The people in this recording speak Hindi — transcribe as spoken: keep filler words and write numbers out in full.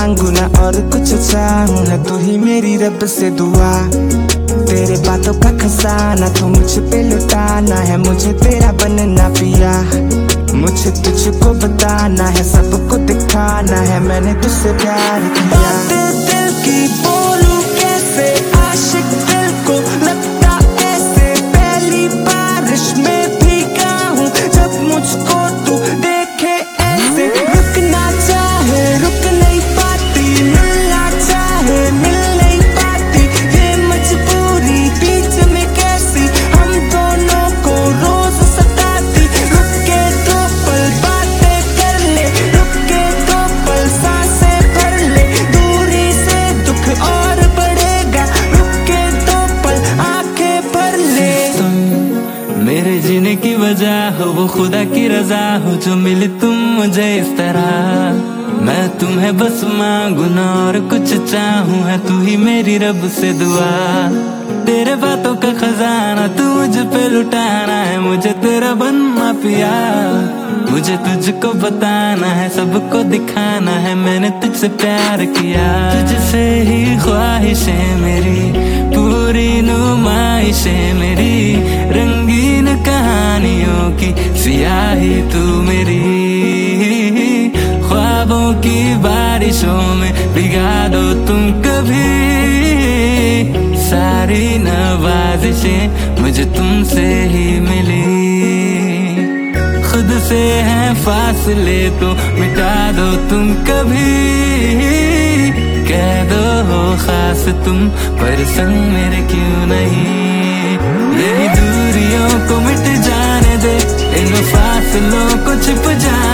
मांगू ना और कुछ चाहूँ ना, तू ही मेरी रब से दुआ। तेरे बातों का खजाना तू मुझ पे लुटाना है, मुझे तेरा बनना पिया। मुझे तुझको बताना है, सबको दिखाना है, मैंने तुझसे प्यार किया। बातें दिल की बोलूं कैसे, आशिक दिल को लगता ऐसे, पहली बारिश में भीगा हूँ जब मुझको तू देखे ऐसे। रुकना चाहे रुक नहीं पाती, मिलना चाहे मिल नहीं पाती, ये मजबूरी बीच में कैसी हम दोनों को रोज सताती। रुक के दो पल बातें कर ले, रुक के दो पल सांसें भर ले, दूरी से दुख और बढ़ेगा, रुक के दो पल आंखें भर ले। तुम मेरे जीने की वजह हो, वो खुदा की रजा हो जो मिली तुम मुझे इस तरह। मैं तुम्हें बस मांगू ना और कुछ चाहूँ, है तू ही मेरी रब से दुआ। तेरे बातों का खजाना तू मुझ पे लुटाना है, मुझे तेरा बनना पिया। मुझे तुझको बताना है, सबको दिखाना है, मैंने तुझसे प्यार किया। तुझसे ही ख्वाहिशें मेरी, पूरी नुमाइशें मेरी, रंगीन कहानियों की सियाही तू मेरी। ख्वाबों की बारिशों में भिगा दो तुम कभी, सारी नवाजिशें मुझे तुमसे ही मिली। खुद से हैं फासले तो मिटा दो तुम कभी, कह दो हो खास तुम पर संग मेरे क्यों नहीं। मेरी दूरियों को मिट जाने दे, इन फासलों को छिप जाने